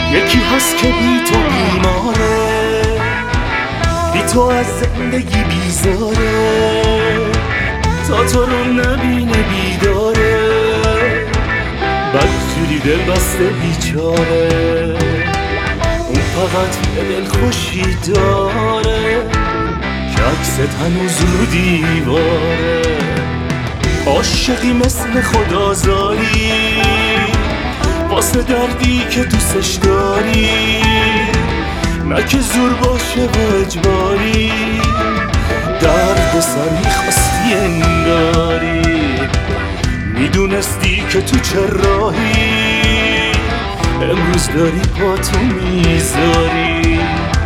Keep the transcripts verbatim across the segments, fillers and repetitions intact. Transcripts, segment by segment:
یکی هست که بی تو بیماره، بی تو از زندگی بیزاره، تا تو رو نبینه بیداره، بدجوری دل بسته بیچاره. اون فقط یه دل خوشی داره که عکست هنوز رو دیواره. عاشقی مثل خدازاری واسه دردی که دوستش داری، نه که زور باشه و اجباری، درد سر میخواستی انگاری. میدونستی که تو چه راهی، امروز داری پاتو میذاری.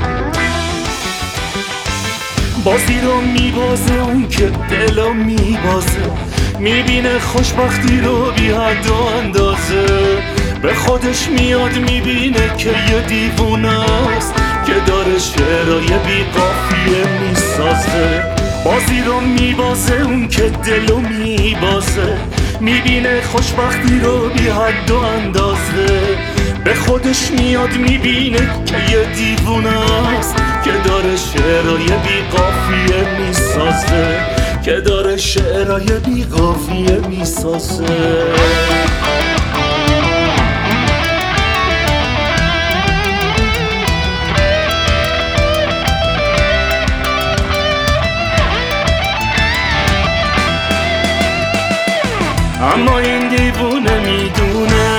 بازی رو میبازه اون که دلو میبازه، میبینه خوشبختی رو بی حد و اندازه. به خودش میاد میبینه که یه دیوونه است که داره شعرهای بی قافیه میسازه. بازی رو میبازه اون که دلو میبازه، میبینه خوشبختی رو بی حد و اندازه. به خودش میاد میبینه که یه دیوونه است که داره شعرهای بی قافیه میسازه، که داره شعرهای بی قافیه میسازه. اما این دیوونه میدونه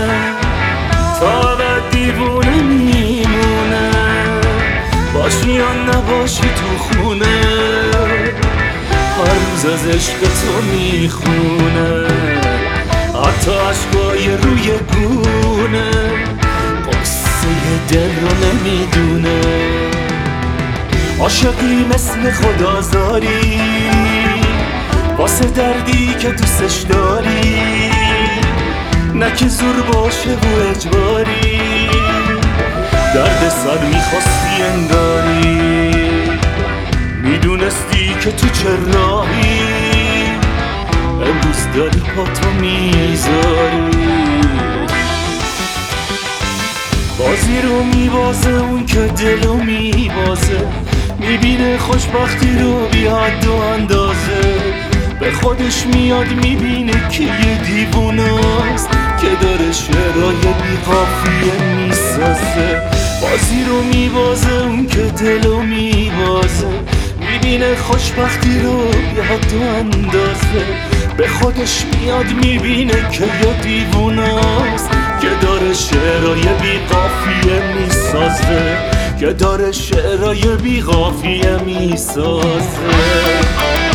تا ابد دیوونه میمونه، باشی یا نباشی تو خونه، هر روز از عشق تو میخونه. حتی عشقای روی گونه قصه دل رو نمیدونه. عاشقی مثل خدازاری واسه دردی که دوستش داری، نه که زور باشه و اجباری، درد سر میخواستی انگاری. میدونستی که تو چه راهی، امروز داری پاتو میذاری. بازی رو میبازه اون که دلو میبازه، میبینه خوشبختی رو بی حد و اندازه. به خودش میاد میبینه که یه دیوونه است که داره شعرهای بی قافیه میسازه. بازی رو میبازه اون که دلو میبازه، میبینه خوشبختی رو بی حد و اندازه. به خودش میاد میبینه که یه دیوونه است که داره شعرهای بی قافیه میسازه، که داره شعرهای بی قافیه میسازه.